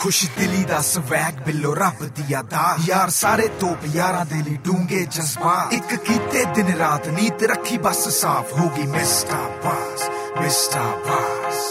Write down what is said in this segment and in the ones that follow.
खुश दिली दा स्वैग बिलो रब दी अदा यार सारे तोप यारां दे लई डूंगे जज्बात इक कीते दिन रात नीत रखी बस साफ होगी मिस्टर बास मिस्टर बास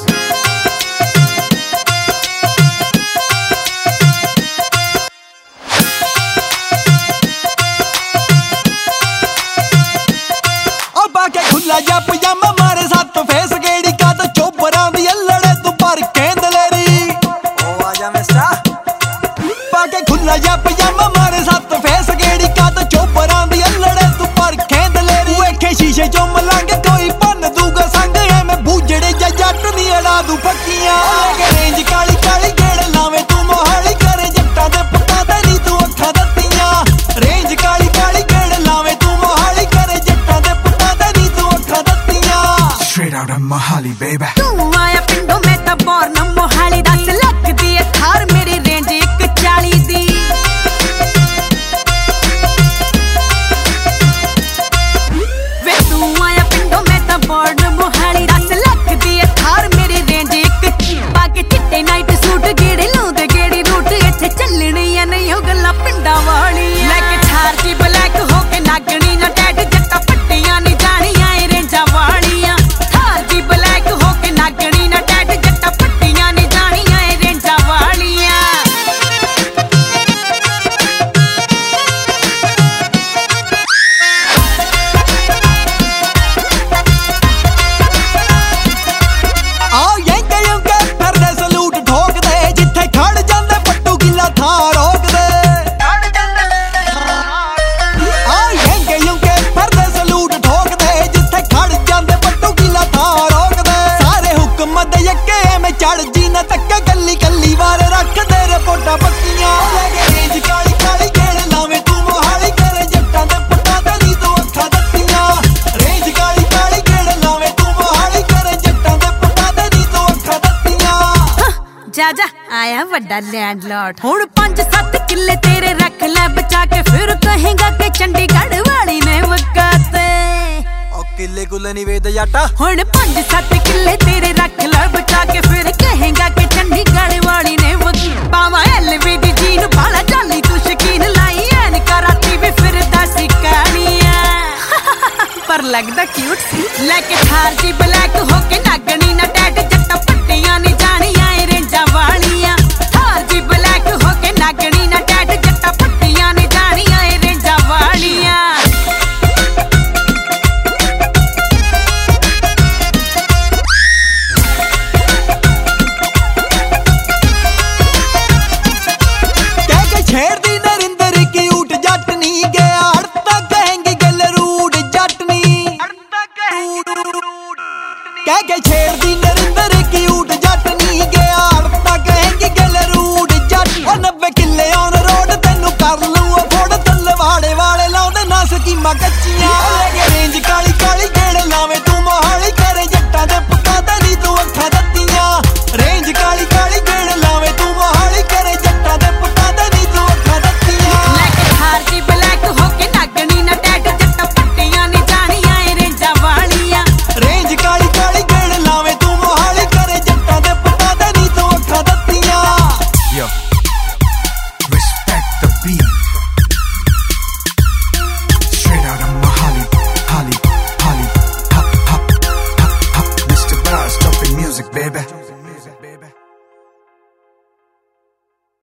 खुला जा पजामा मारे सत फेस गेड़ी का तो चोपरां दी अल्लड़े तू पर केंदलेरी ओ आजा मिस्टर पाके खुला जा पजामा मारे सत फेस गेड़ी का तो चोपरां दी अल्लड़े तू पर केंदलेरी वेखे शीशे चो मलंग कोई बन दूगा संग है मैं बूजड़े जा जट नी अड़ा दू पक्कियां लगे रेंज काली काली गेड़ लावे तू मोहाली करे जट्टां दे पुत्तां ते नी तू अखां दत्तियां रेंज काली काली गेड़ लावे तू मोहाली करे जट्टां दे Straight out of Mohali, baby. तू आया पिंडों में तो born मोहाली 10 लाख दी है थार मेरी रेंज 140 दी वे तू आया पिंडों में तो born मोहाली 10 लाख दी है थार मेरी रेंज 1 पाके चिट्टे नाइट सूट गेड़े लूंदे गेड़ी रूट इत्थे चलनी है नहीं हो गल्लां पिंडां वालियां लेके थार दी ब्लैक होके नागणी ना टैड जट्टा पट्टियां नी जानियां ए रेंजां वालियां ब्लैक होके नागणी ना टैड जट्टा पट्टियां नी जानियां ए रेंजां वालियां आ यंगे यंगे फिरदे सलूट ठोक दे जिथे खड़ जांदे पट्टू गिला थां रोक दे आ यंगे यंगे फिरदे सलूट ठोक दे जिथे खड़ जांदे पट्टू गिला थां दे यके में चढ़ जी ना तक्के गली गली वार रख दे रिपोर्टां पक्कियां लगे रेंज काली काली गेड़ लावे तू मोहाली करे जट्टां दे पुत्तां ते नी तू अखां दत्तियां रेंज काली काली गेड़ लावे तू मोहाली करे जट्टां दे पुत्तां ते नी तू अखां दत्तियां जा जा आया वड्डा लैंडलॉर्ड हुण 5-7 किले तेरे रख ले बचा के फिर कहेगा कि चंडीगढ़ वाली ने वकाते ओ किले कुले नी वेद जट्टा हुण 5-7 किले तेरे रख ले बचा